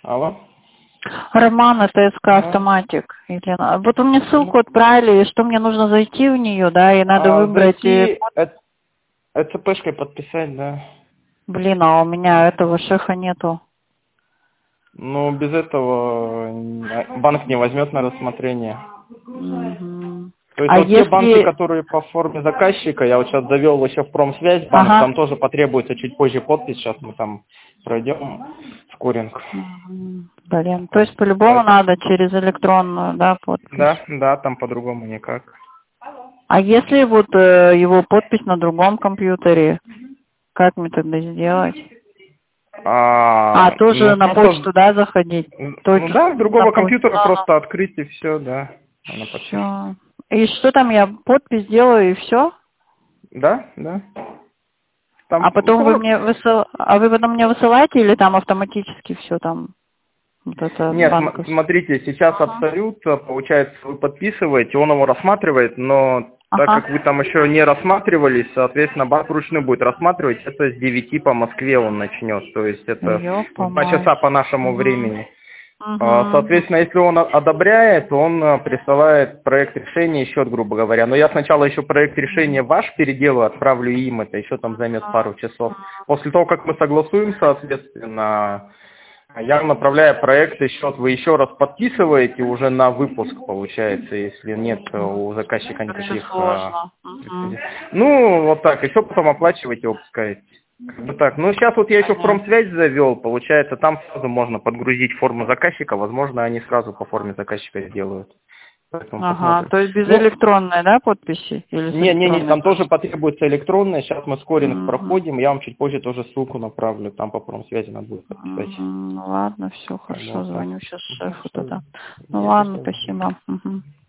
Алло? Роман, это СК Да. Автоматик. Вот вы мне ссылку отправили, и что мне нужно зайти в нее, да, и надо выбрать... Зайти, ЦПшкой подписать, да. Блин, а у меня этого шефа нету. Ну, без этого банк не возьмет на рассмотрение. Мгм. То есть А вот те банки, если... которые по форме заказчика, я вот сейчас завел еще в Промсвязь банк, Ага. там тоже потребуется чуть позже подпись, сейчас мы там пройдем скоринг. Блин, то есть по-любому надо через электронную, да, подпись? Да, там по-другому никак. А если вот его подпись на другом компьютере, как мне тогда сделать? Тоже Ну, на просто, почту, да, заходить? ну да, с На другого почту. компьютера просто открыть и все, да. Она подпишет. Все. И что там, я подпись делаю и все? Да. Там, А потом ну, вы потом мне высылаете или там автоматически все там, вот это нет, банковское? смотрите, сейчас абсолют, получается, вы подписываете, он его рассматривает, но так Ага. как вы там еще не рассматривались, соответственно, банк вручную будет рассматривать, это с 9 по Москве он начнет, то есть это Ёпа в 2 мать. часа по нашему времени. Угу. Соответственно, если он одобряет, он присылает проект решения и счет, грубо говоря. Но я сначала еще проект решения ваш переделаю, отправлю им, это еще там займет пару часов. После того, как мы согласуем, соответственно, я направляю проект и счет, вы еще раз подписываете уже на выпуск, получается, если нет у заказчика Очень никаких сложно. претензий. Ну, вот так, еще потом оплачиваете, выпускаете. Как бы так. Ну, сейчас вот я еще в Понятно. Промсвязь завел, получается, там сразу можно подгрузить форму заказчика, возможно, они сразу по форме заказчика сделают. Поэтому Ага, посмотрим. то есть без Ну, электронной, да, подписи? Или с не, электронной там тоже тоже? потребуется электронная, сейчас мы скоринг Угу. проходим, я вам чуть позже тоже ссылку направлю, там по Промсвязи надо будет подписать. Ну ладно, все Как бы хорошо, вот так. звоню сейчас шефу Все, тогда. Ну если ладно, что, спасибо. Угу.